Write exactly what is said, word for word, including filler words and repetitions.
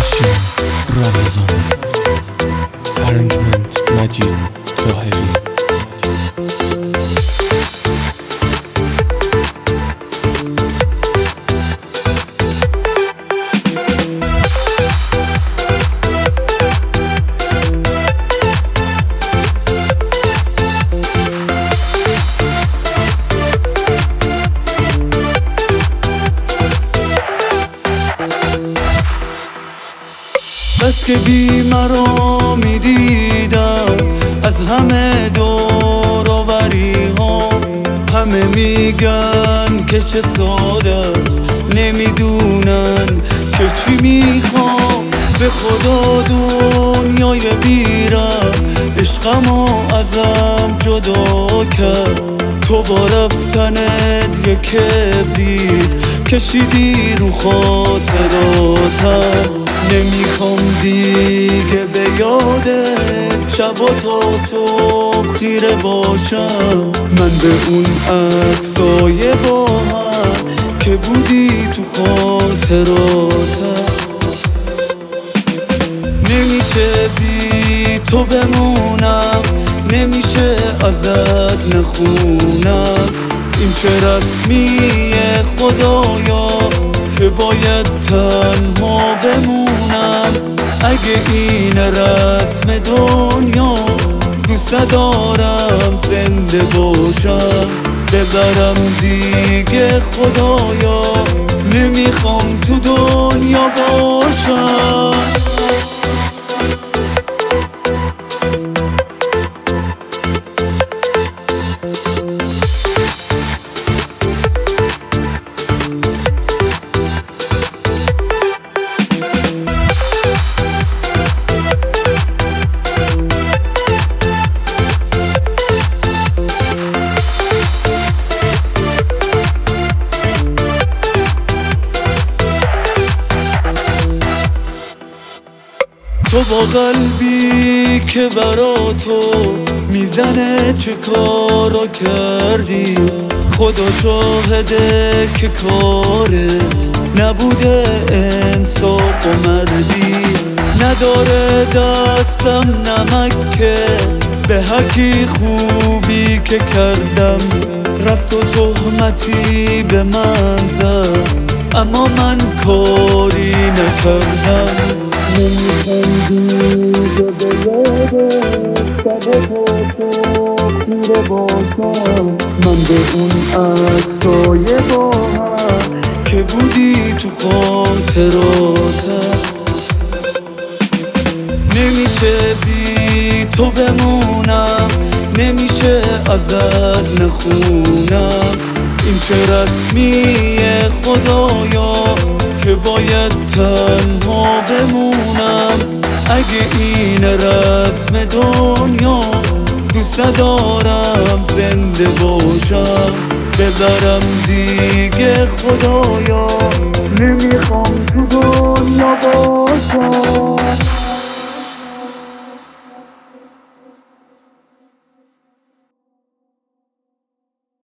هاشم رمضان. ارنجمنت مجید ظاهری. بس که بی مرا می دیدم از همه دور و بری ها، همه میگن که چه ساده است، نمیدونن که چی میخوام. به خدا دنیای بیرم عشقمو ازم جدا کرد. تو با رفتنت یک کبریت کشیدی رو خاطراتم. نمیخوام دیگه به یادت شب و تا صبح خیره باشم. من به اون عکسای با هم که بودی تو خاطراتم. نمیشه بی تو بمونم، نمیشه ازت نخونم. این چه رسمیه خدایا که باید تنها بمونم. اگه این رسم دنیا دوست دارم زنده باشم. ببرم دیگه خدایا، نمیخوام تو دنیا باشم. تو با قلبی که برا تو میزنه چه کارا کردی. خدا شاهده که کارت نبوده انصاف و مردی. نداره دستم نمک که به حقی خوبی که کردم. رفت و تهمتی به من زد اما من کاری نکردم. نمیخوام دیگه به یادت شب و تا خیره باشم. من به اون عکسای با هم که بودی تو خاطراتم. نمیشه بی تو بمونم، نمیشه ازت نخونم. این چه رسمیه خدایا که باید تنها بمونم. اگه این رسم دنیا دوست دارم زنده باشم. ببرم دیگه خدایا، نمی